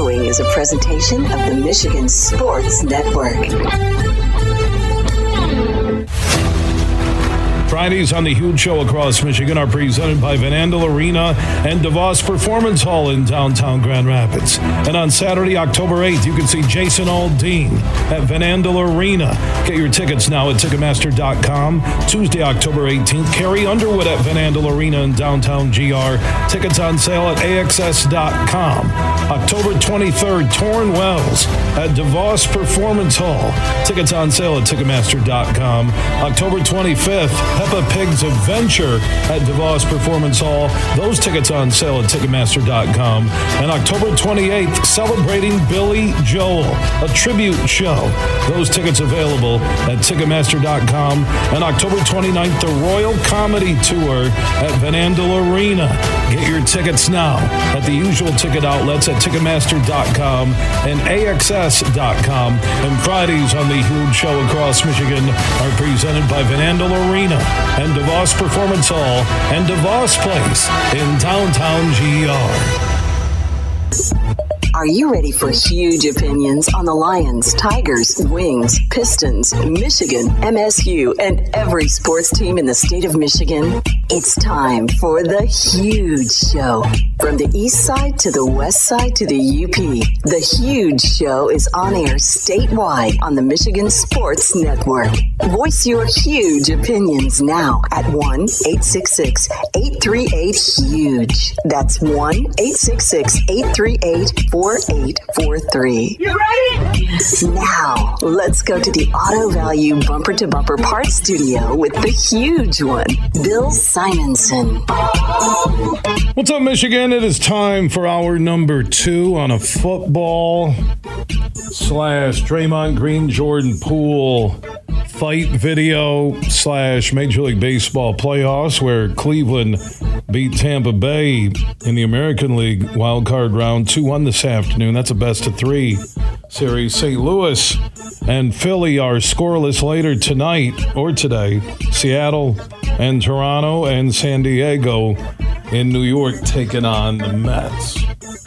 following is a presentation of the Michigan Sports Network. Fridays on the Huge Show across Michigan are presented by Van Andel Arena and DeVos Performance Hall in downtown Grand Rapids. And on Saturday, October 8th, you can see Jason Aldean at Van Andel Arena. Get your tickets now at Ticketmaster.com. Tuesday, October 18th, Carrie Underwood at Van Andel Arena in downtown GR. Tickets on sale at AXS.com. October 23rd, Torrin Wells at DeVos Performance Hall. Tickets on sale at Ticketmaster.com. October 25th, Peppa Pig's Adventure at DeVos Performance Hall. Those tickets on sale at Ticketmaster.com. And October 28th, celebrating Billy Joel, a tribute show. Those tickets available at Ticketmaster.com. And October 29th, the Royal Comedy Tour at Van Andel Arena. Get your tickets now at the usual ticket outlets at Ticketmaster.com and AXS.com. And Fridays on the Huge Show across Michigan are presented by Van Andel Arena and DeVos Performance Hall and DeVos Place in downtown GR. Are you ready for huge opinions on the Lions, Tigers, Wings, Pistons, Michigan, MSU, and every sports team in the state of Michigan? It's time for The Huge Show. From the east side to the west side to the UP, The Huge Show is on air statewide on the Michigan Sports Network. Voice your huge opinions now at 1-866-838-HUGE. That's 1-866-838-4843. You ready? Now, let's go to the Auto Value Bumper to Bumper Parts Studio with the huge one, Bill Simonson. What's up, Michigan? It is time for hour number 2 on a football / Draymond Green, Jordan Poole fight video / Major League Baseball playoffs, where Cleveland beat Tampa Bay in the American League wild card round 2-1 this afternoon. That's a best of 3 series. St. Louis and Philly are scoreless later tonight or today. Seattle and Toronto and San Diego in New York taking on the Mets.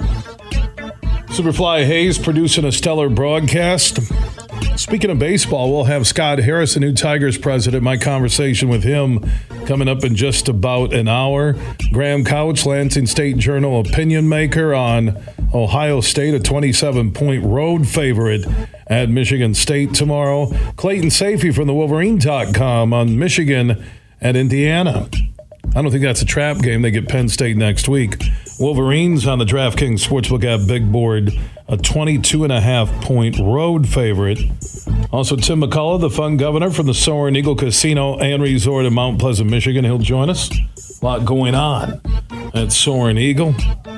Superfly Hayes producing a stellar broadcast. Speaking of baseball, we'll have Scott Harris, the new Tigers president. My conversation with him coming up in just about an hour. Graham Couch, Lansing State Journal opinion maker on Ohio State, a 27-point road favorite at Michigan State tomorrow. Clayton Sayfie from the Wolverine.com on Michigan at Indiana. I don't think that's a trap game. They get Penn State next week. Wolverines on the DraftKings Sportsbook app big board, a 22.5-point road favorite. Also, Tim McCullough, the fun governor from the Soaring Eagle Casino and Resort in Mount Pleasant, Michigan. He'll join us. A lot going on at Soaring Eagle.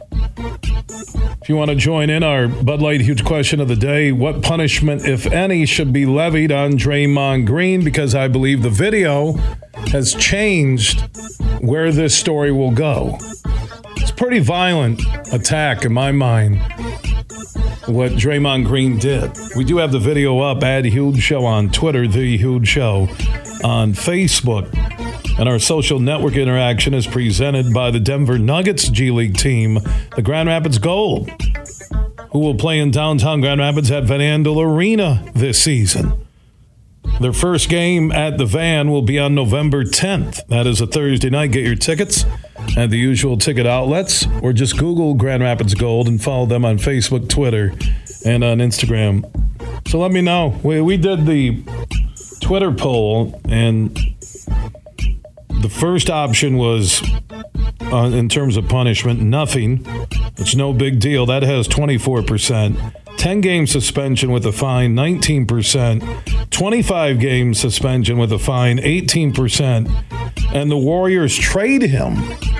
If you want to join in our Bud Light Huge Question of the Day, what punishment, if any, should be levied on Draymond Green? Because I believe the video has changed where this story will go. It's a pretty violent attack in my mind, what Draymond Green did. We do have the video up at Huge Show on Twitter, The Huge Show on Facebook. And our social network interaction is presented by the Denver Nuggets G League team, the Grand Rapids Gold, who will play in downtown Grand Rapids at Van Andel Arena this season. Their first game at the Van will be on November 10th. That is a Thursday night. Get your tickets at the usual ticket outlets, or just Google Grand Rapids Gold and follow them on Facebook, Twitter, and on Instagram. So let me know. We did the Twitter poll, and the first option was, in terms of punishment, nothing. It's no big deal. That has 24%. 10-game suspension with a fine, 19%. 25-game suspension with a fine, 18%. And the Warriors trade him.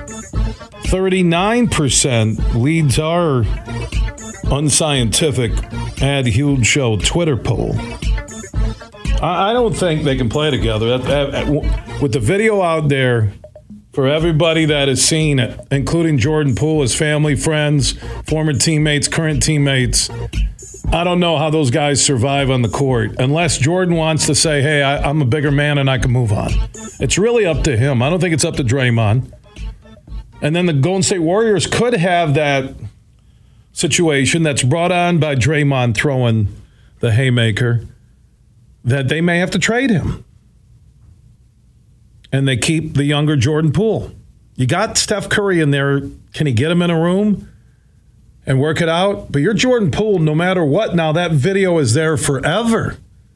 39% leads our unscientific Ad Huge Show Twitter poll. I don't think they can play together. With the video out there for everybody that has seen it, including Jordan Poole, his family, friends, former teammates, current teammates, I don't know how those guys survive on the court unless Jordan wants to say, hey, I'm a bigger man and I can move on. It's really up to him. I don't think it's up to Draymond. And then the Golden State Warriors could have that situation that's brought on by Draymond throwing the haymaker, that they may have to trade him. And they keep the younger Jordan Poole. You got Steph Curry in there. Can he get him in a room and work it out? But you're Jordan Poole no matter what. Now that video is there forever.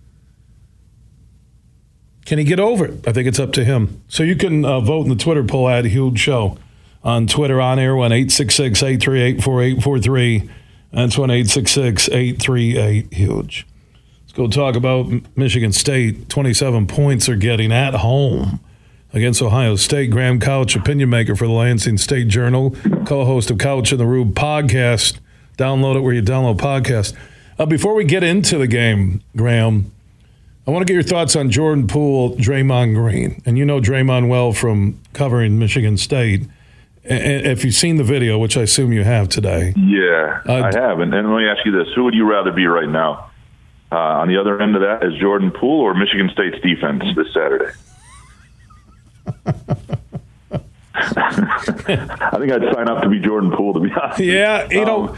Can he get over it? I think it's up to him. So you can vote in the Twitter poll at Huge Show. On Twitter, on air, 1-866-838-4843. That's 1-866-838-HUGE. Let's go talk about Michigan State. 27 points they're getting at home against Ohio State. Graham Couch, opinion maker for the Lansing State Journal, co-host of Couch in the Rube podcast. Download it where you download podcasts. Before we get into the game, Graham, I want to get your thoughts on Jordan Poole, Draymond Green. And you know Draymond well from covering Michigan State. If you've seen the video, which I assume you have today. Yeah, I have. And let me ask you this. Who would you rather be right now? On the other end of that is Jordan Poole or Michigan State's defense this Saturday? I think I'd sign up to be Jordan Poole, to be honest. Yeah,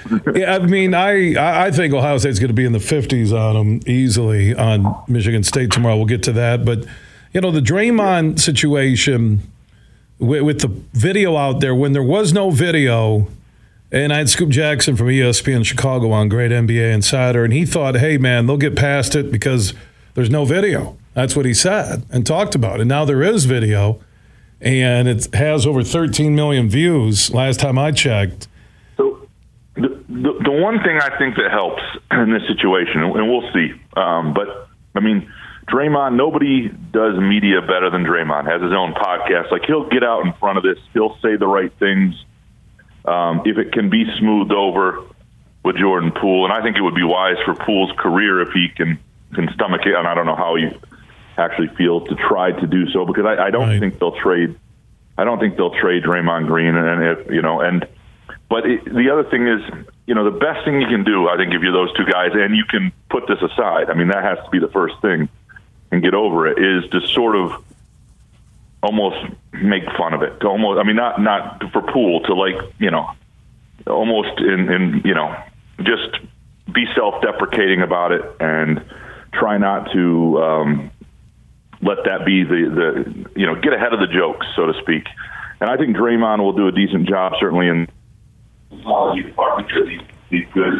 I think Ohio State's going to be in the 50s on them easily on Michigan State tomorrow. We'll get to that. But, the Draymond situation with the video out there, when there was no video, and I had Scoop Jackson from ESPN Chicago on, great NBA insider, and he thought, hey, man, they'll get past it because there's no video. That's what he said and talked about. And now there is video, and it has over 13 million views last time I checked. So the one thing I think that helps in this situation, and we'll see, but, I mean, Draymond, nobody does media better than Draymond, has his own podcast. Like, he'll get out in front of this. He'll say the right things. If it can be smoothed over with Jordan Poole, and I think it would be wise for Poole's career if he can stomach it, and I don't know how he actually feels to try to do so, because I don't think they'll trade. I don't think they'll trade Draymond Green, but the other thing is, the best thing you can do, I think, if you're those two guys, and you can put this aside. I mean, that has to be the first thing. And get over it, is to sort of almost make fun of it. To almost, I mean, not for Poole, to almost in just be self-deprecating about it and try not to let that be the get ahead of the jokes, so to speak. And I think Draymond will do a decent job, certainly in technology department. He's good.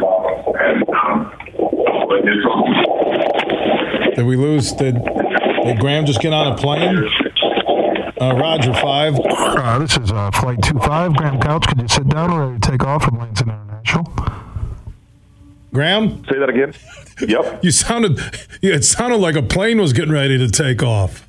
Did we lose? Did Graham just get on a plane? Roger 5. This is Flight 25. Graham Couch, could you sit down? We're ready to take off from Lansing International. Graham? Say that again? Yep. It sounded like a plane was getting ready to take off.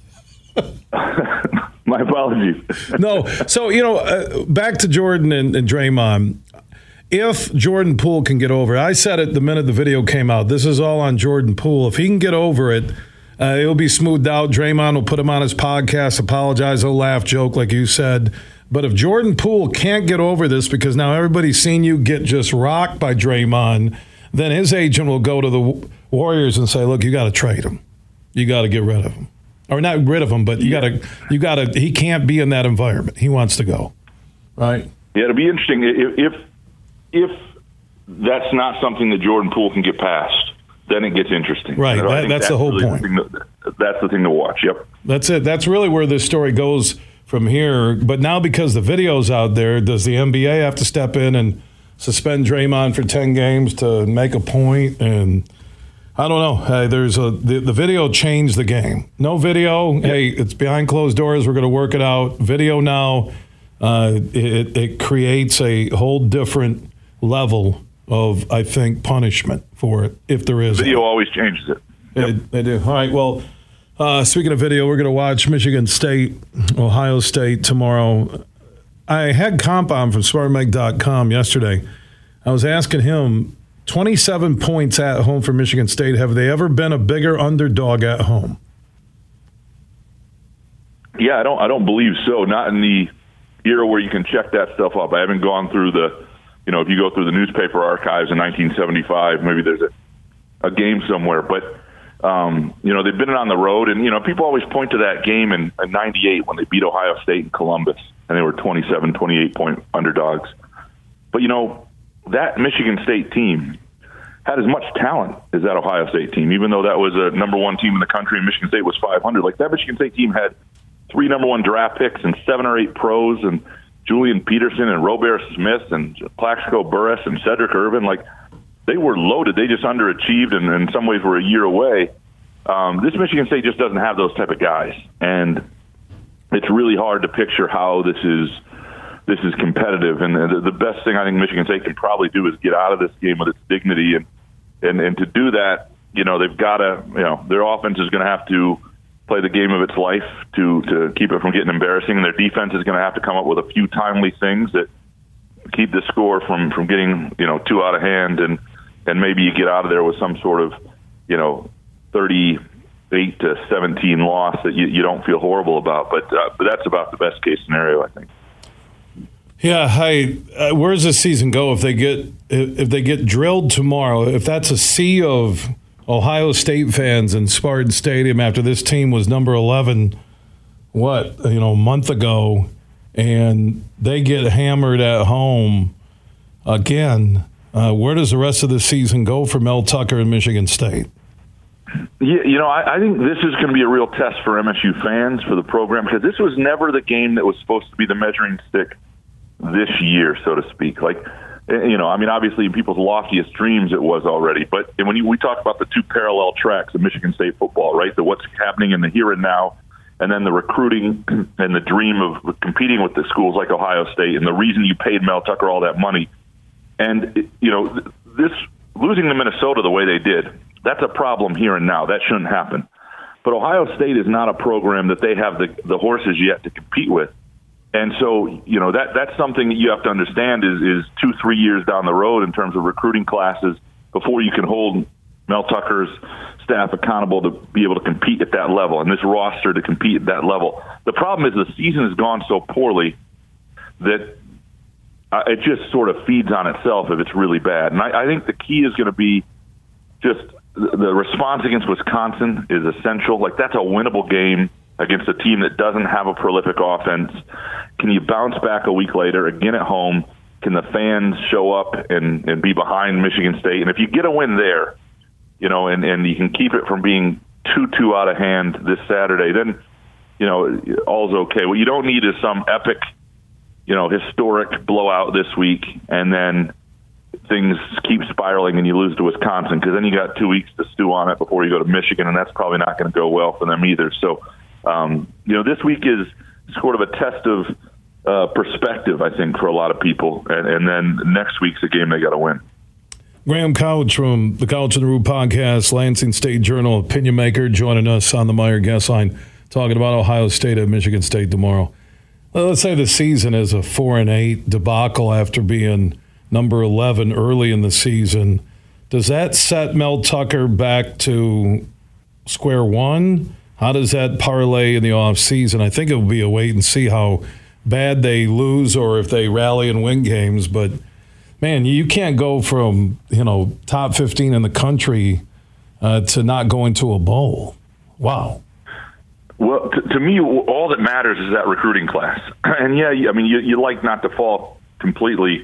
My apologies. No. So, back to Jordan and Draymond. If Jordan Poole can get over it, I said it the minute the video came out, this is all on Jordan Poole. If he can get over it, it'll be smoothed out. Draymond will put him on his podcast, apologize, he'll laugh, joke like you said. But if Jordan Poole can't get over this because now everybody's seen you get just rocked by Draymond, then his agent will go to the Warriors and say, look, you got to trade him. You got to get rid of him. Or not rid of him, but you got to, he can't be in that environment. He wants to go. Right? Yeah, it'll be interesting if that's not something that Jordan Poole can get past, then it gets interesting. Right. That's the whole point. That's the thing to watch. Yep. That's it. That's really where this story goes from here. But now because the video's out there, does the NBA have to step in and suspend Draymond for 10 games to make a point? And I don't know. Hey, the video changed the game. No video. Yep. Hey, it's behind closed doors. We're going to work it out. Video now, it creates a whole different level of, I think, punishment for it, if there is. Video always changes it. Yep. They do. All right, well, speaking of video, we're going to watch Michigan State, Ohio State tomorrow. I had Comp on from SmartMeg.com yesterday. I was asking him, 27 points at home for Michigan State. Have they ever been a bigger underdog at home? Yeah, I don't believe so. Not in the era where you can check that stuff up. I haven't gone through if you go through the newspaper archives in 1975, maybe there's a game somewhere. But, they've been on the road. And, people always point to that game in 98 when they beat Ohio State in Columbus, and they were 27, 28-point underdogs. But, that Michigan State team had as much talent as that Ohio State team, even though that was a number one team in the country and Michigan State was 500. Like, that Michigan State team had 3 number one draft picks and 7 or 8 pros, and Julian Peterson and Robert Smith and Plaxico Burress and Cedric Irvin. Like, they were loaded. They just underachieved and in some ways were a year away. This Michigan State just doesn't have those type of guys. And it's really hard to picture how this is competitive. And the best thing I think Michigan State can probably do is get out of this game with its dignity. And to do that, they've got to, their offense is going to have to play the game of its life to keep it from getting embarrassing. And their defense is going to have to come up with a few timely things that keep the score from getting, too out of hand. And maybe you get out of there with some sort of, 38-17 loss that you don't feel horrible about. But that's about the best case scenario, I think. Yeah, where does this season go if they get drilled tomorrow? If that's a sea of Ohio State fans in Spartan Stadium after this team was number 11, a month ago, and they get hammered at home again, where does the rest of the season go for Mel Tucker and Michigan State? Yeah, I think this is going to be a real test for MSU fans, for the program, because this was never the game that was supposed to be the measuring stick this year, so to speak. Like, obviously in people's loftiest dreams it was already, but when we talk about the 2 parallel tracks of Michigan State football, right, the what's happening in the here and now, and then the recruiting and the dream of competing with the schools like Ohio State, and the reason you paid Mel Tucker all that money. And, this losing to Minnesota the way they did, that's a problem here and now. That shouldn't happen. But Ohio State is not a program that they have the horses yet to compete with. And so, that's something that you have to understand is 2-3 years down the road in terms of recruiting classes before you can hold Mel Tucker's staff accountable to be able to compete at that level and this roster to compete at that level. The problem is the season has gone so poorly that it just sort of feeds on itself if it's really bad. And I think the key is going to be just the response against Wisconsin is essential. Like, that's a winnable game against a team that doesn't have a prolific offense. Can you bounce back a week later, again at home? Can the fans show up and be behind Michigan State? And if you get a win there, and you can keep it from being too out of hand this Saturday, then, all's okay. What you don't need is some epic, historic blowout this week, and then things keep spiraling and you lose to Wisconsin, because then you got 2 weeks to stew on it before you go to Michigan, and that's probably not going to go well for them either. So, this week is sort of a test of perspective, I think, for a lot of people. And then next week's a game they got to win. Graham Couch from the Couch and the Root podcast, Lansing State Journal opinion maker, joining us on the Meyer guest line, talking about Ohio State at Michigan State tomorrow. Let's say the season is a 4-8 debacle after being number 11 early in the season. Does that set Mel Tucker back to square one? How does that parlay in the offseason? I think it will be a wait and see how bad they lose or if they rally and win games. But, man, you can't go from, top 15 in the country to not going to a bowl. Wow. Well, to me, all that matters is that recruiting class. And, yeah, you like not to fall completely,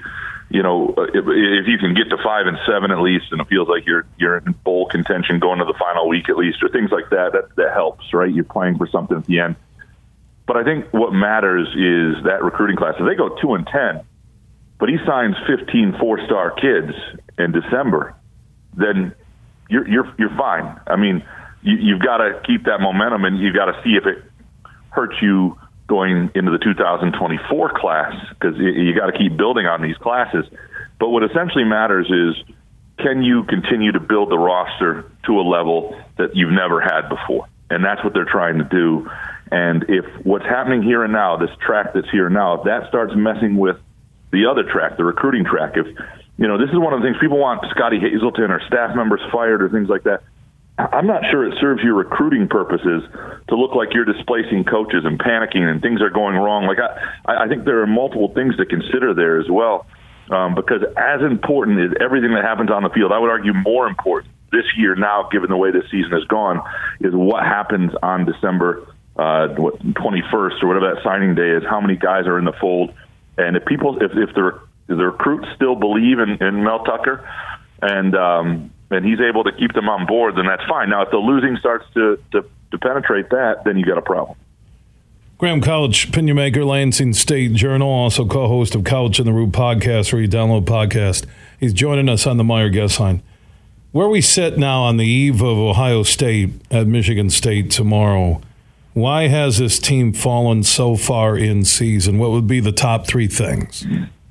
if you can get to 5 and 7 at least, and it feels like you're in bowl contention going to the final week at least, or things like that helps, right? You're playing for something at the end. But I think what matters is that recruiting class. If they go 2-10, but he signs 15 4-star kids in December, then you're fine. I mean, you've got to keep that momentum, and you've got to see if it hurts you going into the 2024 class, because you got to keep building on these classes. But what essentially matters is, can you continue to build the roster to a level that you've never had before? And that's what they're trying to do. And if what's happening here and now, this track that's here now, if that starts messing with the other track, the recruiting track, if, this is one of the things people want Scotty Hazelton or staff members fired or things like that. I'm not sure it serves your recruiting purposes to look like you're displacing coaches and panicking and things are going wrong. Like, I think there are multiple things to consider there as well, because as important as everything that happens on the field, I would argue more important this year now, given the way this season has gone, is what happens on December 21st or whatever that signing day is, how many guys are in the fold. And if the the recruits still believe in Mel Tucker, and he's able to keep them on board, then that's fine. Now, if the losing starts to penetrate that, then you got a problem. Graham Couch, opinion maker, Lansing State Journal, also co-host of Couch and the Root podcast, where you download podcast. He's joining us on the Meijer guest line. Where we sit now on the eve of Ohio State at Michigan State tomorrow, why has this team fallen so far in season? What would be the top three things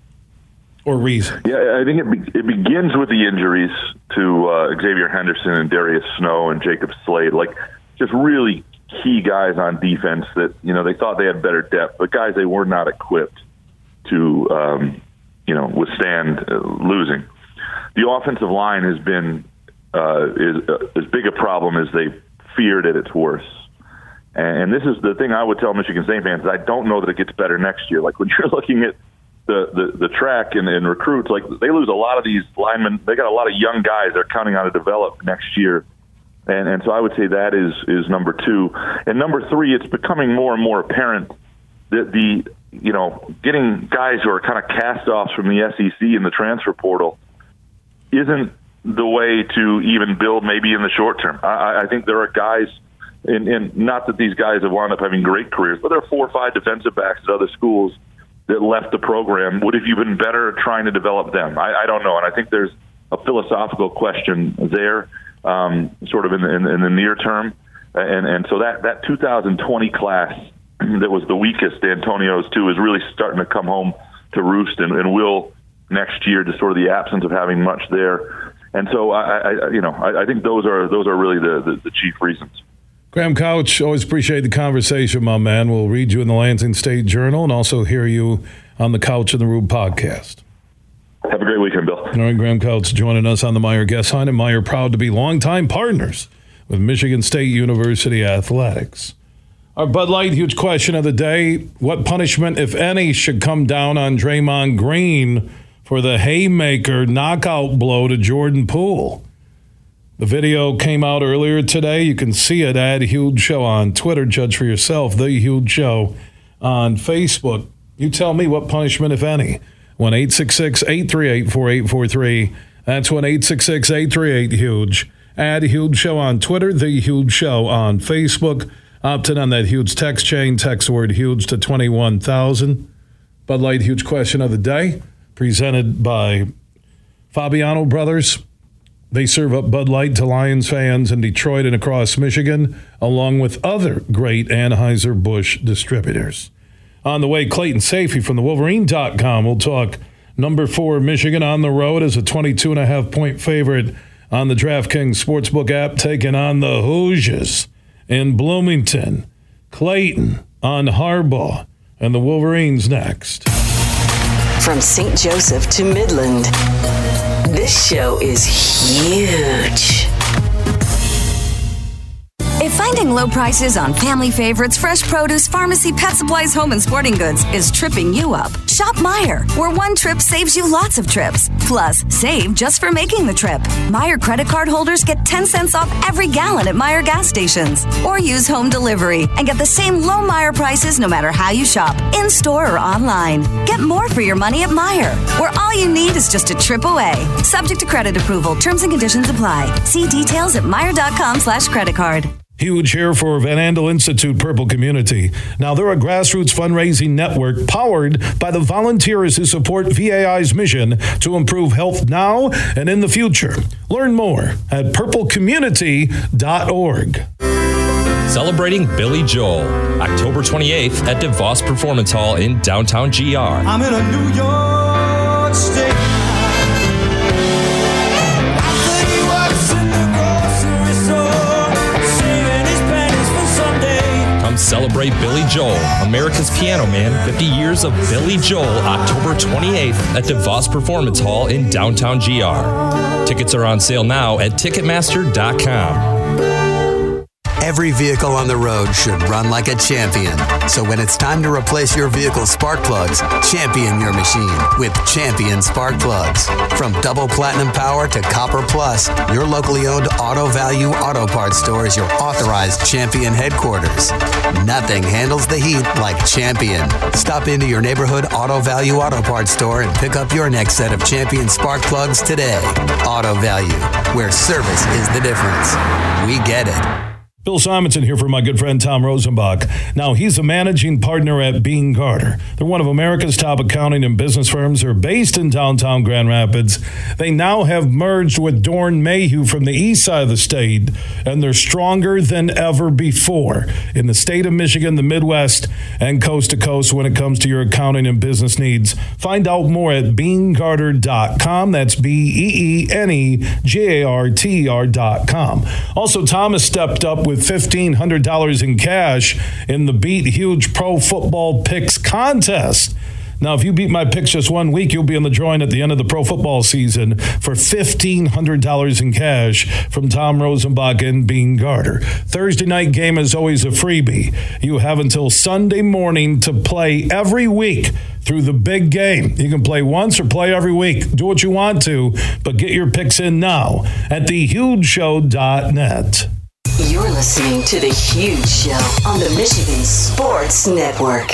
or reason? Yeah, I think it begins with the injuries to Xavier Henderson and Darius Snow and Jacob Slade, like just really key guys on defense that, they thought they had better depth, but guys they were not equipped to, withstand losing. The offensive line has been is as big a problem as they feared at its worst. And this is the thing I would tell Michigan State fans, is I don't know that it gets better next year. Like when you're looking at the track and recruits, like they lose a lot of these linemen. They got a lot of young guys they're counting on to develop next year. And so I would say that is number two. And number three, it's becoming more and more apparent that getting guys who are kind of cast-offs from the SEC in the transfer portal isn't the way to even build maybe in the short term. I think there are guys, and not that these guys have wound up having great careers, but there are 4 or 5 defensive backs at other schools that left the program. Would have you been better trying to develop them? I don't know. And I think there's a philosophical question there, sort of in the near term. And so that 2020 class that was the weakest, Antonio's too, is really starting to come home to roost and will next year, just sort of the absence of having much there. And so I think those are really the chief reasons. Graham Couch, always appreciate the conversation, my man. We'll read you in the Lansing State Journal and also hear you on the Couch and the Root podcast. Have a great weekend, Bill. All right, Graham Couch joining us on the Meijer guest line, and Meijer proud to be longtime partners with Michigan State University Athletics. Our Bud Light huge question of the day: what punishment, if any, should come down on Draymond Green for the haymaker knockout blow to Jordan Poole? The video came out earlier today. You can see it at Huge Show on Twitter. Judge for yourself. The Huge Show on Facebook. You tell me what punishment, if any. 1-866-838-4843. That's 1-866-838-HUGE. At Huge Show on Twitter. The Huge Show on Facebook. Opt in on that huge text chain. Text word HUGE to 21,000. Bud Light huge question of the day, presented by Fabiano Brothers. They serve up Bud Light to Lions fans in Detroit and across Michigan, along with other great Anheuser-Busch distributors. On the way, Clayton Sayfie from the Wolverine.com. We'll talk number 4 Michigan on the road as a 22.5-point favorite on the DraftKings Sportsbook app, taking on the Hoosiers in Bloomington. Clayton on Harbaugh and the Wolverines next. From St. Joseph to Midland, this show is huge. If finding low prices on family favorites, fresh produce, pharmacy, pet supplies, home, and sporting goods is tripping you up, shop Meijer, where one trip saves you lots of trips. Plus, save just for making the trip. Meijer credit card holders get 10 cents off every gallon at Meijer gas stations. Or use home delivery and get the same low Meijer prices no matter how you shop, in-store or online. Get more for your money at Meijer, where all you need is just a trip away. Subject to credit approval. Terms and conditions apply. See details at Meijer.com/creditcard. Huge here for Van Andel Institute Purple Community. Now, they're a grassroots fundraising network powered by the volunteers who support VAI's mission to improve health now and in the future. Learn more at purplecommunity.org. Celebrating Billy Joel, October 28th at DeVos Performance Hall in downtown GR. I'm in a New York State. Come celebrate Billy Joel, America's Piano Man, 50 years of Billy Joel, October 28th at DeVos Performance Hall in downtown GR. Tickets are on sale now at Ticketmaster.com. Every vehicle on the road should run like a champion. So when it's time to replace your vehicle's spark plugs, champion your machine with Champion Spark Plugs. From double platinum power to copper plus, your locally owned Auto Value Auto Parts store is your authorized Champion headquarters. Nothing handles the heat like Champion. Stop into your neighborhood Auto Value Auto Parts store and pick up your next set of Champion Spark Plugs today. Auto Value, where service is the difference. We get it. Bill Simonson here for my good friend Tom Rosenbach. Now, he's a managing partner at Bean Carter. They're one of America's top accounting and business firms. They're based in downtown Grand Rapids. They now have merged with Dorn Mayhew from the east side of the state, and they're stronger than ever before in the state of Michigan, the Midwest, and coast to coast when it comes to your accounting and business needs. Find out more at beancarter.com. That's BEENEGARTR.com. Also, Tom has stepped up with $1,500 in cash in the Beat Huge Pro Football Picks contest. Now, if you beat my picks just 1 week, you'll be in the drawing at the end of the pro football season for $1,500 in cash from Tom Rosenbach and Bean Carter. Thursday night game is always a freebie. You have until Sunday morning to play every week through the big game. You can play once or play every week. Do what you want to, but get your picks in now at thehugeshow.net. You're listening to The Huge Show on the Michigan Sports Network.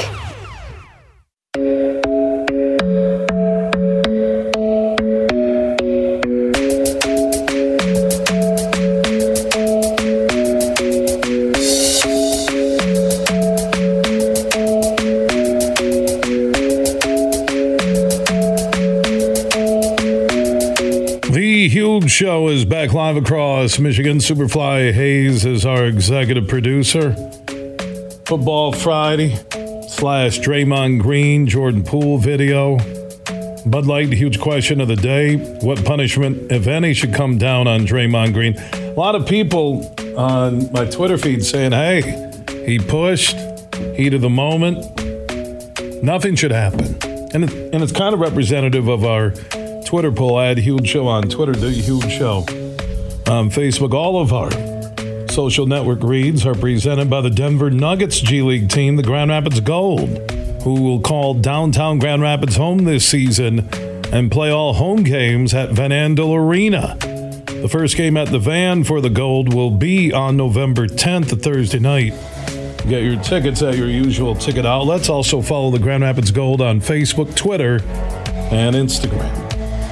Huge Show is back live across Michigan. Superfly Hayes is our executive producer. Football Friday / Draymond Green, Jordan Poole video. Bud Light, huge question of the day. What punishment, if any, should come down on Draymond Green? A lot of people on my Twitter feed saying, hey, he pushed, heat of the moment. Nothing should happen. And it's kind of representative of our Twitter poll. I had Huge Show on Twitter, The Huge Show. On Facebook, all of our social network reads are presented by the Denver Nuggets G League team, the Grand Rapids Gold, who will call downtown Grand Rapids home this season and play all home games at Van Andel Arena. The first game at the Van for the Gold will be on November 10th, a Thursday night. Get your tickets at your usual ticket outlets. Also follow the Grand Rapids Gold on Facebook, Twitter, and Instagram.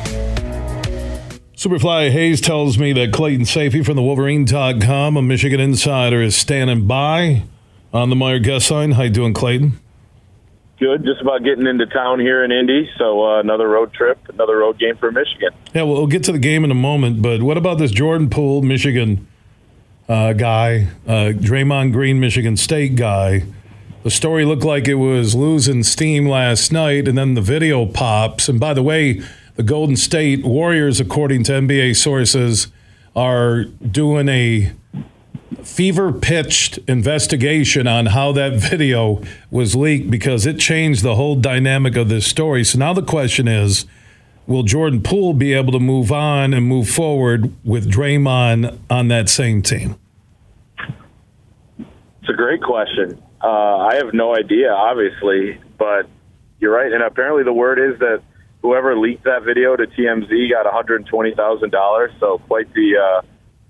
Superfly Hayes tells me that Clayton Sayfie from the Wolverine.com, a Michigan insider, is standing by on the Meyer guest line. How you doing, Clayton? Good. Just about getting into town here in Indy, so another road trip, another road game for Michigan. Yeah, we'll get to the game in a moment, but what about this Jordan Poole, Michigan guy, Draymond Green, Michigan State guy? The story looked like it was losing steam last night, and then the video pops. And by the way, the Golden State Warriors, according to NBA sources, are doing a fever-pitched investigation on how that video was leaked because it changed the whole dynamic of this story. So now the question is, will Jordan Poole be able to move on and move forward with Draymond on that same team? It's a great question. I have no idea, obviously, but you're right. And apparently the word is that whoever leaked that video to TMZ got $120,000. So quite the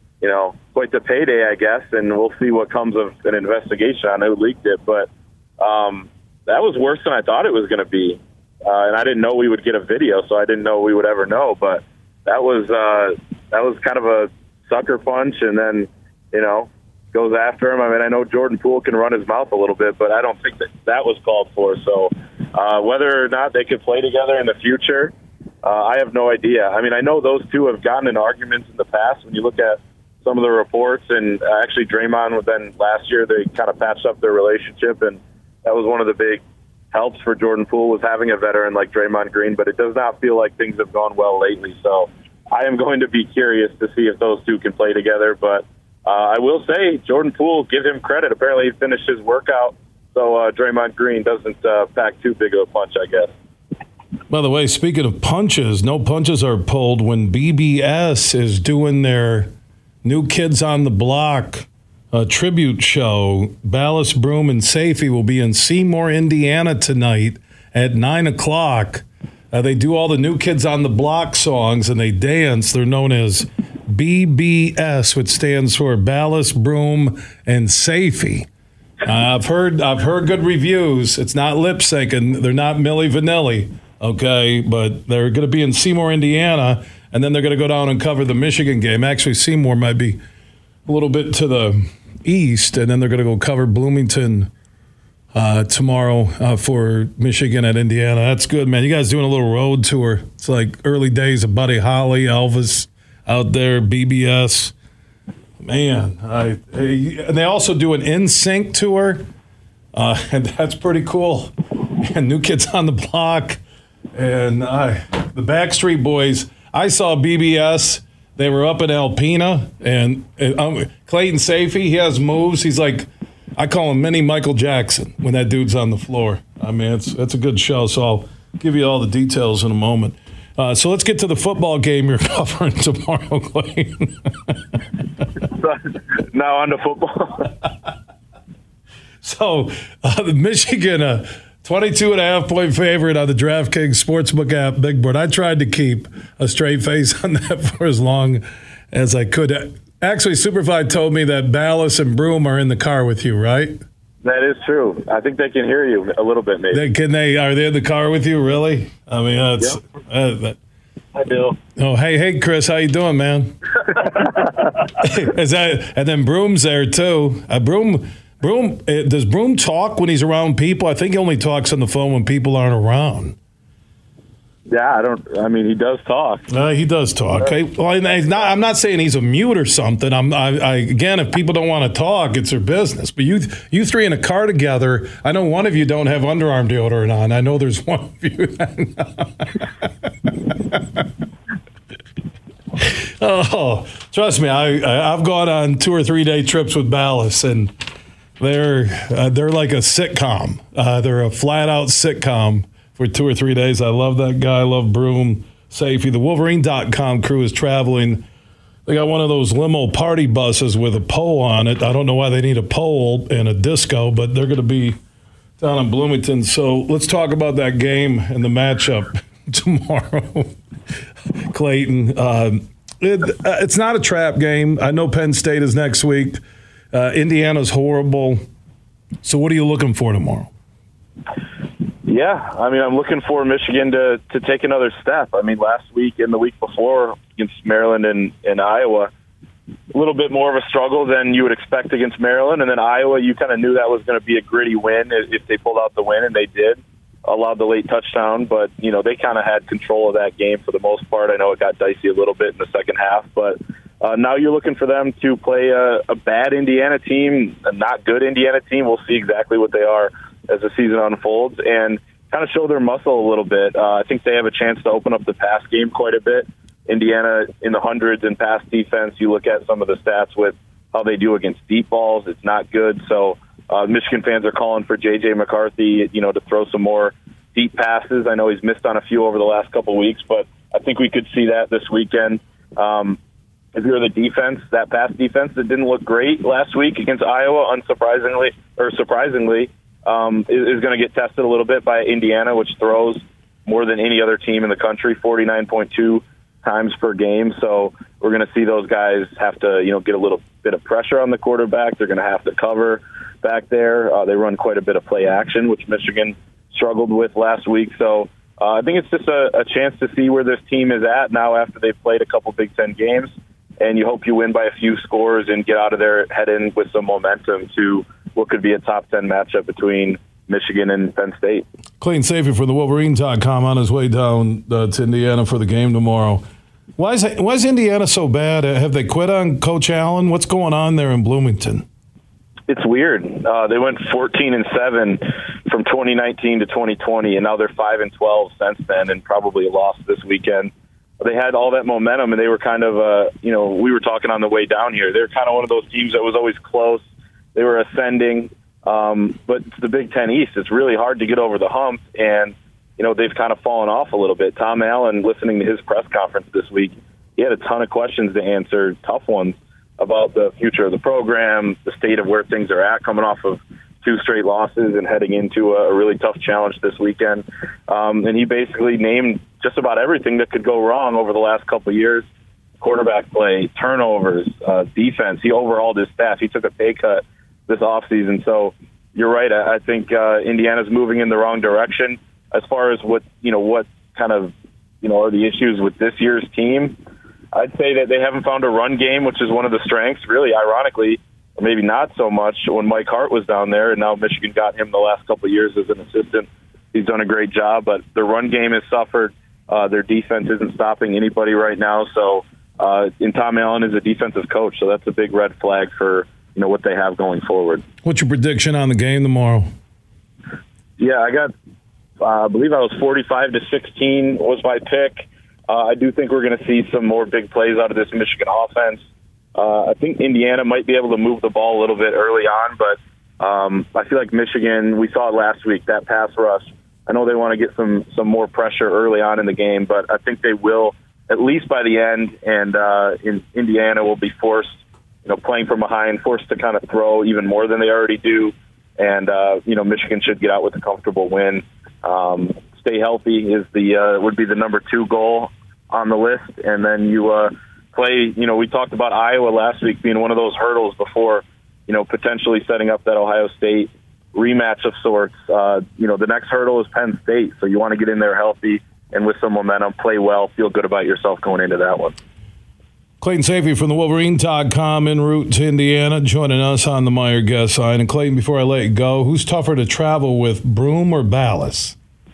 payday, I guess. And we'll see what comes of an investigation on who leaked it. But that was worse than I thought it was going to be. And I didn't know we would get a video, so I didn't know we would ever know. But that was kind of a sucker punch, and then goes after him. I mean, I know Jordan Poole can run his mouth a little bit, but I don't think that was called for. So whether or not they could play together in the future, I have no idea. I mean, I know those two have gotten in arguments in the past. When you look at some of the reports, and actually Draymond, then last year they kind of patched up their relationship, and that was one of the big helps for Jordan Poole, was having a veteran like Draymond Green, but it does not feel like things have gone well lately. So I am going to be curious to see if those two can play together. But I will say, Jordan Poole, give him credit. Apparently he finished his workout, so Draymond Green doesn't pack too big of a punch, I guess. By the way, speaking of punches, no punches are pulled when BBS is doing their New Kids on the Block tribute show. Ballast, Broom, and Safety will be in Seymour, Indiana tonight at 9 o'clock. They do all the New Kids on the Block songs, and they dance. They're known as BBS, which stands for Ballast, Broom, and Safety. I've heard good reviews. It's not lip syncing. They're not Milli Vanilli, okay? But they're going to be in Seymour, Indiana, and then they're going to go down and cover the Michigan game. Actually, Seymour might be a little bit to the east, and then they're going to go cover Bloomington tomorrow for Michigan at Indiana. That's good, man. You guys doing a little road tour. It's like early days of Buddy Holly, Elvis out there, BBS. Man, and they also do an NSYNC tour, and that's pretty cool. And New Kids on the Block, and the Backstreet Boys. I saw BBS. They were up in Alpena, and Clayton Safety, he has moves. He's like, I call him mini Michael Jackson when that dude's on the floor. I mean, it's a good show, so I'll give you all the details in a moment. So let's get to the football game you're covering tomorrow, Clayton. Now on to football. So the Michigan, 22.5-point favorite on the DraftKings Sportsbook app, Big Board. I tried to keep a straight face on that for as long as I could. Actually, Superfly told me that Ballast and Broom are in the car with you, right? That is true. I think they can hear you a little bit, maybe. Are they in the car with you, really? I mean, that's... Yep. Hi, Bill. Oh, hey, Chris, how you doing, man? And then Broom's there, too. Broom, does Broom talk when he's around people? I think he only talks on the phone when people aren't around. Yeah, he does talk. He does talk. Hey, well, I'm not saying he's a mute or something. Again, if people don't want to talk, it's their business. But you three in a car together, I know one of you don't have underarm deodorant on. I know there's one of you. Oh, trust me, I've gone on 2 or 3 day trips with Ballast, and they're like a sitcom. They're a flat out sitcom. For 2 or 3 days. I love that guy. I love Broom, Safety. The Wolverine.com crew is traveling. They got one of those limo party buses with a pole on it. I don't know why they need a pole and a disco, but they're going to be down in Bloomington. So let's talk about that game and the matchup tomorrow. Clayton, it's not a trap game. I know Penn State is next week. Indiana's horrible. So what are you looking for tomorrow? Yeah, I'm looking for Michigan to take another step. Last week and the week before against Maryland and Iowa, a little bit more of a struggle than you would expect against Maryland. And then Iowa, you kind of knew that was going to be a gritty win if they pulled out the win, and they did. Allowed the late touchdown, but, they kind of had control of that game for the most part. I know it got dicey a little bit in the second half, but now you're looking for them to play a bad Indiana team, a not good Indiana team. We'll see exactly what they are as the season unfolds, and kind of show their muscle a little bit. I think they have a chance to open up the pass game quite a bit. Indiana in the hundreds in pass defense. You look at some of the stats with how they do against deep balls. It's not good. So Michigan fans are calling for J.J. McCarthy, to throw some more deep passes. I know he's missed on a few over the last couple of weeks, but I think we could see that this weekend. If you're the defense, that pass defense that didn't look great last week against Iowa, surprisingly, is going to get tested a little bit by Indiana, which throws more than any other team in the country, 49.2 times per game. So we're going to see those guys have to, get a little bit of pressure on the quarterback. They're going to have to cover back there. They run quite a bit of play action, which Michigan struggled with last week. So I think it's just a chance to see where this team is at now after they've played a couple Big Ten games. And you hope you win by a few scores and get out of there, head in with some momentum to what could be a top 10 matchup between Michigan and Penn State. Clayton Safety for the Wolverine.com on his way down to Indiana for the game tomorrow. Why is Indiana so bad? Have they quit on Coach Allen? What's going on there in Bloomington? It's weird. They went 14-7 from 2019 to 2020, and now they're 5-12 since then, and probably a loss this weekend. They had all that momentum, and they were kind of, we were talking on the way down here. They're kind of one of those teams that was always close. They were ascending, but it's the Big Ten East. It's really hard to get over the hump, and, they've kind of fallen off a little bit. Tom Allen, listening to his press conference this week, he had a ton of questions to answer, tough ones, about the future of the program, the state of where things are at, coming off of 2 straight losses and heading into a really tough challenge this weekend. And he basically named just about everything that could go wrong over the last couple of years: quarterback play, turnovers, defense. He overhauled his staff. He took a pay cut this offseason. So you're right. I think Indiana's moving in the wrong direction as far as what kind of are the issues with this year's team. I'd say that they haven't found a run game, which is one of the strengths, really, ironically, or maybe not so much when Mike Hart was down there, and now Michigan got him the last couple of years as an assistant. He's done a great job, but the run game has suffered. Their defense isn't stopping anybody right now. So, and Tom Allen is a defensive coach, so that's a big red flag for what they have going forward. What's your prediction on the game tomorrow? Yeah, I believe I was 45-16 was my pick. I do think we're going to see some more big plays out of this Michigan offense. I think Indiana might be able to move the ball a little bit early on, but I feel like Michigan, we saw it last week, that pass rush. I know they want to get some more pressure early on in the game, but I think they will, at least by the end, and Indiana will be forced, playing from behind, forced to kind of throw even more than they already do. And, Michigan should get out with a comfortable win. Stay healthy would be the number 2 goal on the list. And then you play, we talked about Iowa last week being one of those hurdles before, potentially setting up that Ohio State rematch of sorts. The next hurdle is Penn State. So you want to get in there healthy and with some momentum, play well, feel good about yourself going into that one. Clayton Sayfie from the Wolverine.com en route to Indiana, joining us on the Meijer guest line. And Clayton, before I let you go, who's tougher to travel with, Broome or Ballas?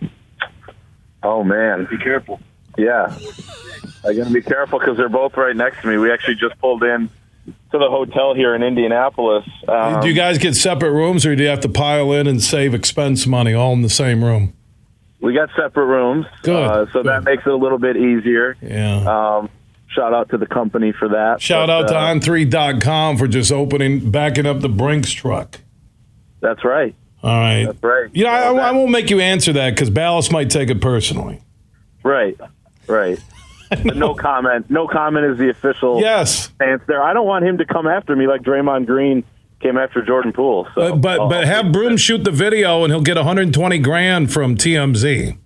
Oh, man. Be careful. Yeah. I got to be careful because they're both right next to me. We actually just pulled in to the hotel here in Indianapolis. Do you guys get separate rooms, or do you have to pile in and save expense money all in the same room? We got separate rooms. Good. So that makes it a little bit easier. Yeah. Shout out to the company for that. Shout out to On3.com for just backing up the Brinks truck. That's right. All right. That's right. I won't make you answer that because Ballas might take it personally. Right. But no comment. No comment is the official stance there. I don't want him to come after me like Draymond Green came after Jordan Poole. So. But have Broome shoot the video and he'll get $120,000 from TMZ.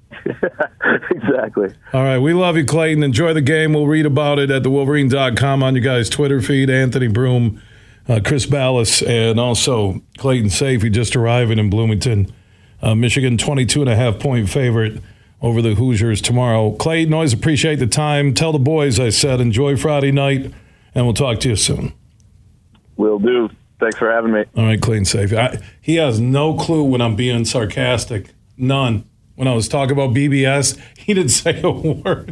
Exactly. All right. We love you, Clayton. Enjoy the game. We'll read about it at thewolverine.com on your guys' Twitter feed. Anthony Broome, Chris Ballas, and also Clayton Sayfie just arriving in Bloomington. Michigan 22.5-point favorite over the Hoosiers tomorrow. Clayton, always appreciate the time. Tell the boys I said enjoy Friday night, and we'll talk to you soon. Will do. Thanks for having me. All right, Clayton Sayfie. He has no clue when I'm being sarcastic. None. When I was talking about BBS, he didn't say a word.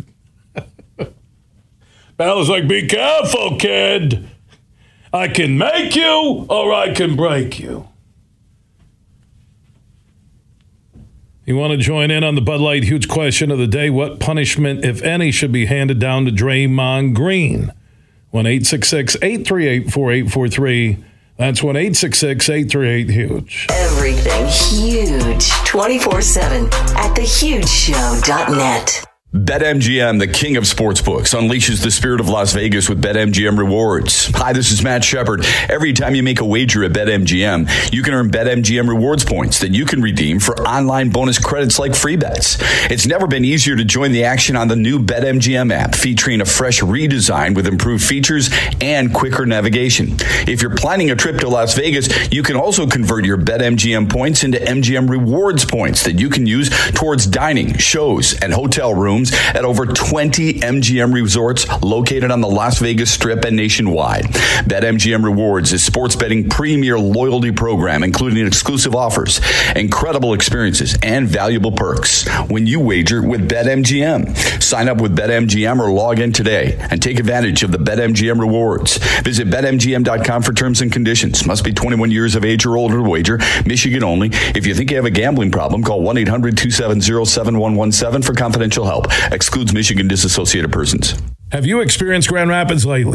Ballas like, be careful, kid. I can make you or I can break you. You want to join in on the Bud Light huge question of the day? What punishment, if any, should be handed down to Draymond Green? 1-866-838-4843. That's 1-866-838-HUGE. Everything huge 24/7 at thehugeshow.net. BetMGM, the king of sportsbooks, unleashes the spirit of Las Vegas with BetMGM Rewards. Hi, this is Matt Shepard. Every time you make a wager at BetMGM, you can earn BetMGM Rewards points that you can redeem for online bonus credits like free bets. It's never been easier to join the action on the new BetMGM app, featuring a fresh redesign with improved features and quicker navigation. If you're planning a trip to Las Vegas, you can also convert your BetMGM points into MGM Rewards points that you can use towards dining, shows, and hotel rooms at over 20 MGM resorts located on the Las Vegas Strip and nationwide. BetMGM Rewards is sports betting premier loyalty program, including exclusive offers, incredible experiences, and valuable perks when you wager with BetMGM. Sign up with BetMGM or log in today and take advantage of the BetMGM Rewards. Visit BetMGM.com for terms and conditions. Must be 21 years of age or older to wager. Michigan only. If you think you have a gambling problem, call 1-800-270-7117 for confidential help. Excludes Michigan disassociated persons. Have you experienced Grand Rapids lately?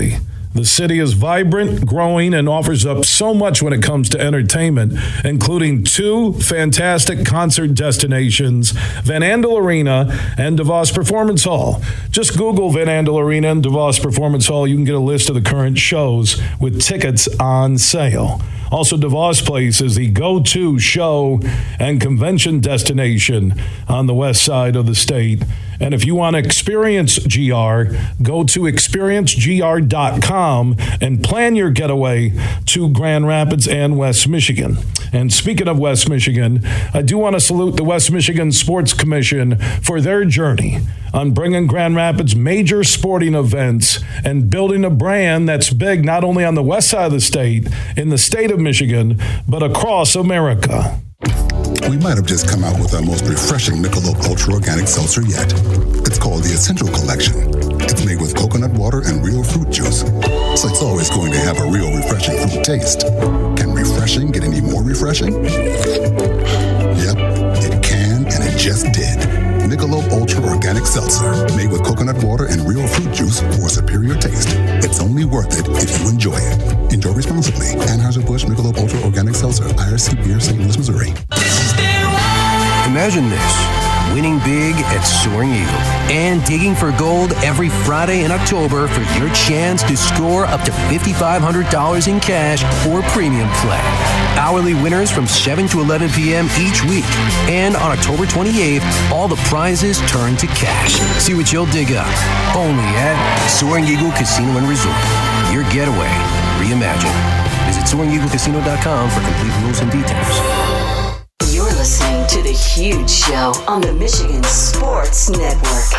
The city is vibrant, growing, and offers up so much when it comes to entertainment, including 2 fantastic concert destinations, Van Andel Arena and DeVos Performance Hall. Just Google Van Andel Arena and DeVos Performance Hall. You can get a list of the current shows with tickets on sale. Also, DeVos Place is the go-to show and convention destination on the west side of the state. And if you want to experience GR, go to experiencegr.com and plan your getaway to Grand Rapids and West Michigan. And speaking of West Michigan, I do want to salute the West Michigan Sports Commission for their journey on bringing Grand Rapids major sporting events and building a brand that's big not only on the west side of the state, in the state of Michigan, but across America. We might have just come out with our most refreshing Michelob Ultra Organic Seltzer yet. It's called the Essential Collection. It's made with coconut water and real fruit juice, so it's always going to have a real refreshing fruit taste. Can refreshing get any more refreshing? Yep, it can, and it just did. Michelob Ultra Organic Seltzer, made with coconut water and real fruit juice for a superior taste. It's only worth it if you enjoy it. Enjoy responsibly. Anheuser-Busch Michelob Ultra Organic Seltzer, IRC Beer, St. Louis, Missouri. Imagine this: winning big at Soaring Eagle and digging for gold every Friday in October for your chance to score up to $5,500 in cash or premium play. Hourly winners from 7 to 11 p.m. each week. And on October 28th, all the prizes turn to cash. See what you'll dig up only at Soaring Eagle Casino and Resort. Your getaway reimagined. Visit SoaringEagleCasino.com for complete rules and details. You're listening to The Huge Show on the Michigan Sports Network.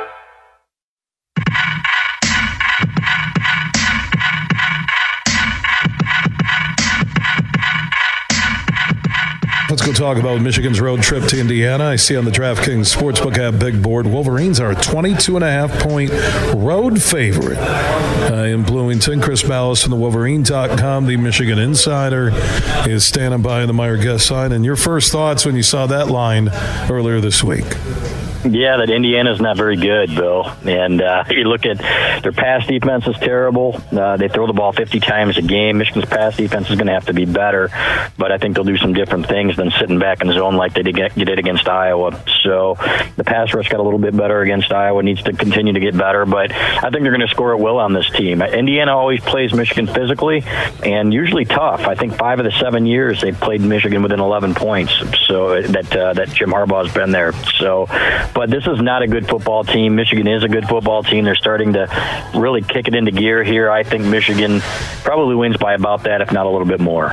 Let's go talk about Michigan's road trip to Indiana. I see on the DraftKings Sportsbook app big board, Wolverines are a 22.5-point road favorite in Bloomington. Chris Ballas from the Wolverine.com, the Michigan insider, is standing by on the Meyer guest line. And your first thoughts when you saw that line earlier this week? Yeah, that Indiana's not very good, Bill. And you look at their pass defense is terrible. They throw the ball 50 times a game. Michigan's pass defense is going to have to be better, but I think they'll do some different things than sitting back in zone like they did against Iowa. So the pass rush got a little bit better against Iowa, needs to continue to get better, but I think they're going to score at will on this team. Indiana always plays Michigan physically and usually tough. I think 5 of the 7 years they've played Michigan within 11 points, so that Jim Harbaugh's been there. So, but this is not a good football team. Michigan is a good football team. They're starting to really kick it into gear here. I think Michigan probably wins by about that, if not a little bit more.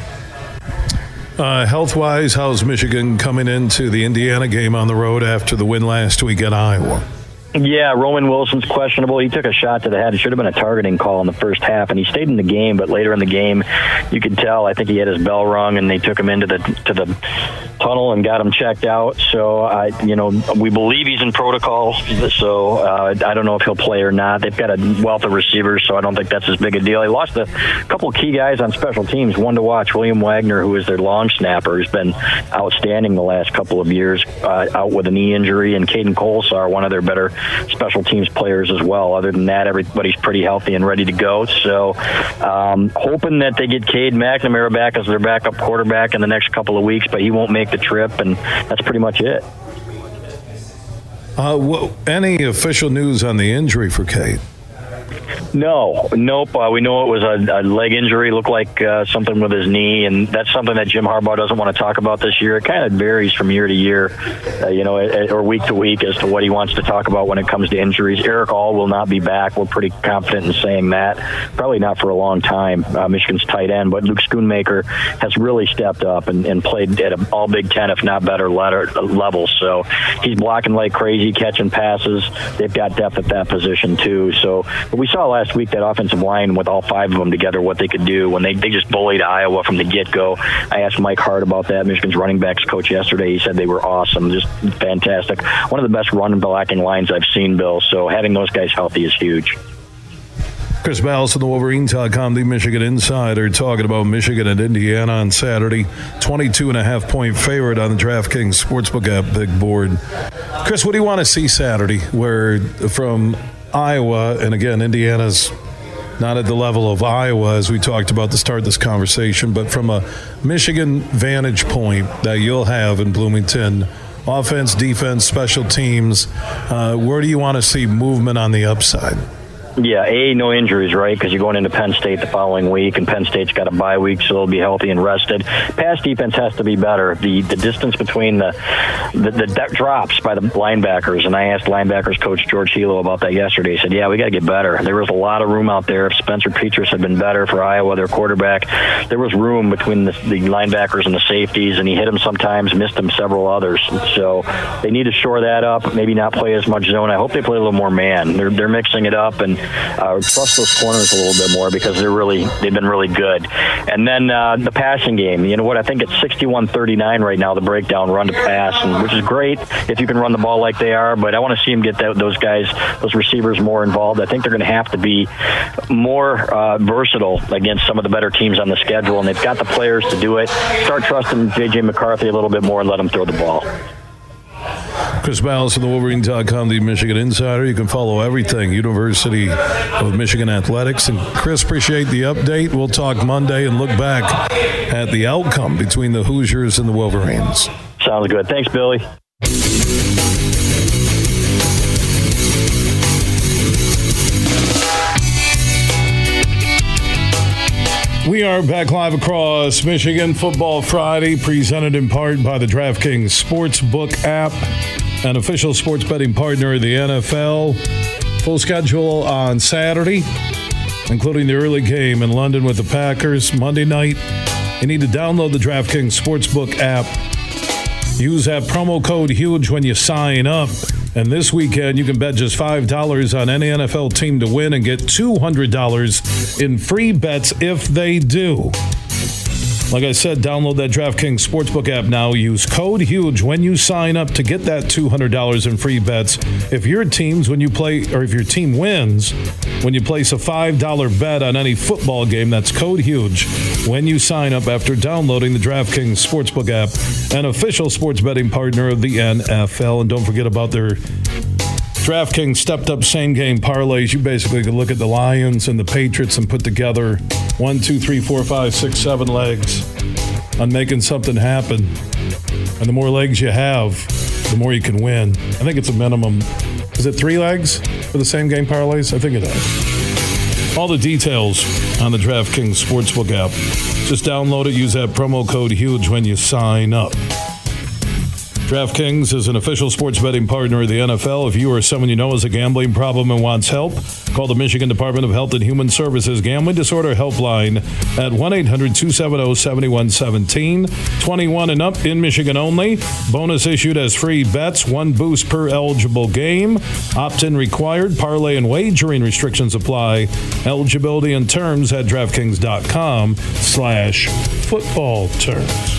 Health-wise, how's Michigan coming into the Indiana game on the road after the win last week at Iowa? Yeah, Roman Wilson's questionable. He took a shot to the head. It should have been a targeting call in the first half, and he stayed in the game, but later in the game, you could tell, I think he had his bell rung, and they took him into the tunnel and got him checked out. So, we believe he's in protocol, so I don't know if he'll play or not. They've got a wealth of receivers, so I don't think that's as big a deal. They lost a couple of key guys on special teams, one to watch, William Wagner, who is their long snapper, who's been outstanding the last couple of years, out with a knee injury, and Caden Colsar, one of their better special teams players as well. Other than that, everybody's pretty healthy and ready to go. So hoping that they get Cade McNamara back as their backup quarterback in the next couple of weeks, but he won't make the trip, and that's pretty much it. Any official news on the injury for Cade? Nope. We know it was a leg injury, looked like something with his knee, and that's something that Jim Harbaugh doesn't want to talk about this year. It kind of varies from year to year, or week to week as to what he wants to talk about when it comes to injuries. Eric All will not be back. We're pretty confident in saying that. Probably not for a long time, Michigan's tight end, but Luke Schoonmaker has really stepped up and played at an all Big Ten, if not better level. So he's blocking like crazy, catching passes. They've got depth at that position too. So we saw last week that offensive line with all 5 of them together, what they could do when they just bullied Iowa from the get-go. I asked Mike Hart about that, Michigan's running backs coach, yesterday. He said they were awesome, just fantastic. One of the best run and blocking lines I've seen, Bill. So having those guys healthy is huge. Chris Ballas of the Wolverine.com, the Michigan insider, talking about Michigan and Indiana on Saturday. 22.5-point favorite on the DraftKings Sportsbook app big board. Chris, what do you want to see Saturday? Where from Iowa, and again, Indiana's not at the level of Iowa, as we talked about to start this conversation, but from a Michigan vantage point that you'll have in Bloomington, offense, defense, special teams, where do you want to see movement on the upside? Yeah, no injuries, right? Because you're going into Penn State the following week, and Penn State's got a bye week, so they'll be healthy and rested. Pass defense has to be better. The distance between the drops by the linebackers, and I asked linebackers coach George Hilo about that yesterday. He said, yeah, we got to get better. There was a lot of room out there. If Spencer Petras had been better for Iowa, their quarterback, there was room between the linebackers and the safeties, and he hit them sometimes, missed them several others. So they need to shore that up, maybe not play as much zone. I hope they play a little more man. They're mixing it up, and trust those corners a little bit more because they've been really good. And then the passing game, you know what? I think it's 61-39 right now, the breakdown run to pass, which is great if you can run the ball like they are. But I want to see them get those receivers more involved. I think they're going to have to be more versatile against some of the better teams on the schedule, and they've got the players to do it. Start trusting J.J. McCarthy a little bit more and let him throw the ball. Chris Balas from the Wolverine.com, the Michigan Insider. You can follow everything University of Michigan Athletics. And Chris, appreciate the update. We'll talk Monday and look back at the outcome between the Hoosiers and the Wolverines. Sounds good. Thanks, Billy. We are back live across Michigan. Football Friday, presented in part by the DraftKings Sportsbook app, an official sports betting partner of the NFL. Full schedule on Saturday, including the early game in London with the Packers. Monday night, you need to download the DraftKings Sportsbook app. Use that promo code HUGE when you sign up. And this weekend, you can bet just $5 on any NFL team to win and get $200 in free bets if they do. Like I said, download that DraftKings Sportsbook app now. Use code HUGE when you sign up to get that $200 in free bets. If your team wins, when you place a $5 bet on any football game, that's code HUGE when you sign up after downloading the DraftKings Sportsbook app, an official sports betting partner of the NFL. And don't forget about their DraftKings stepped-up same-game parlays. You basically can look at the Lions and the Patriots and put together 1, 2, 3, 4, 5, 6, 7 legs on making something happen. And the more legs you have, the more you can win. I think it's a minimum. Is it 3 legs for the same-game parlays? I think it is. All the details on the DraftKings Sportsbook app. Just download it. Use that promo code HUGE when you sign up. DraftKings is an official sports betting partner of the NFL. If you or someone you know has a gambling problem and wants help, call the Michigan Department of Health and Human Services Gambling Disorder Helpline at 1-800-270-7117. 21 and up in Michigan only. Bonus issued as free bets. 1 boost per eligible game. Opt-in required. Parlay and wagering restrictions apply. Eligibility and terms at DraftKings.com/football terms.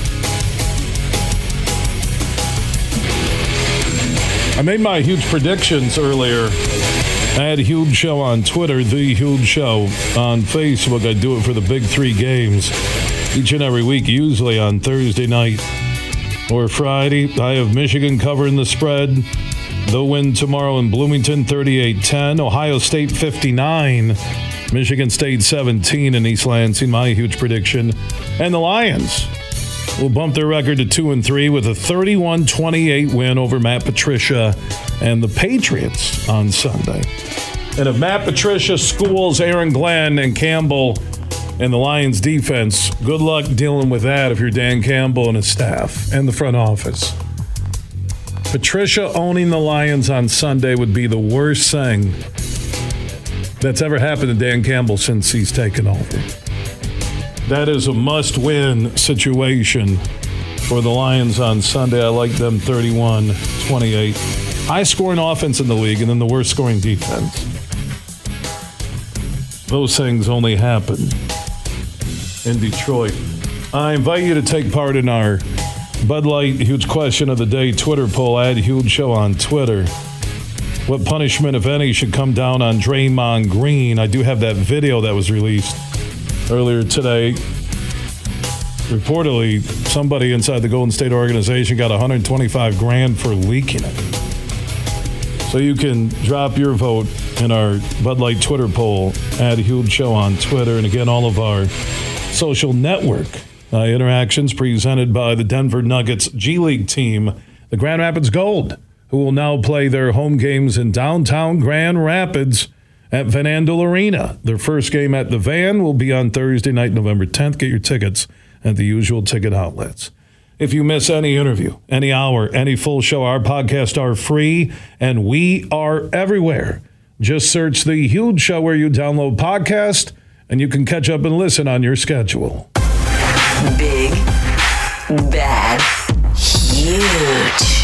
I made my huge predictions earlier. I had a Huge Show on Twitter, The Huge Show on Facebook. I do it for the big 3 games each and every week, usually on Thursday night or Friday. I have Michigan covering the spread. They'll win tomorrow in Bloomington, 38-10. Ohio State, 59. Michigan State, 17 in East Lansing, my huge prediction. And the Lions will bump their record to 2-3 with a 31-28 win over Matt Patricia and the Patriots on Sunday. And if Matt Patricia schools Aaron Glenn and Campbell and the Lions defense, good luck dealing with that if you're Dan Campbell and his staff and the front office. Patricia owning the Lions on Sunday would be the worst thing that's ever happened to Dan Campbell since he's taken over. That is a must-win situation for the Lions on Sunday. I like them 31-28. High-scoring offense in the league and then the worst-scoring defense. Those things only happen in Detroit. I invite you to take part in our Bud Light Huge Question of the Day Twitter poll at Huge Show on Twitter. What punishment, if any, should come down on Draymond Green? I do have that video that was released earlier today. Reportedly, somebody inside the Golden State organization got $125,000 for leaking it. So you can drop your vote in our Bud Light Twitter poll, @Huge Show on Twitter. And again, all of our social network interactions presented by the Denver Nuggets G League team, the Grand Rapids Gold, who will now play their home games in downtown Grand Rapids at Van Andel Arena. Their first game at the Van will be on Thursday night, November 10th. Get your tickets at the usual ticket outlets. If you miss any interview, any hour, any full show, our podcasts are free, and we are everywhere. Just search The Huge Show where you download podcast, and you can catch up and listen on your schedule. Big, bad, huge.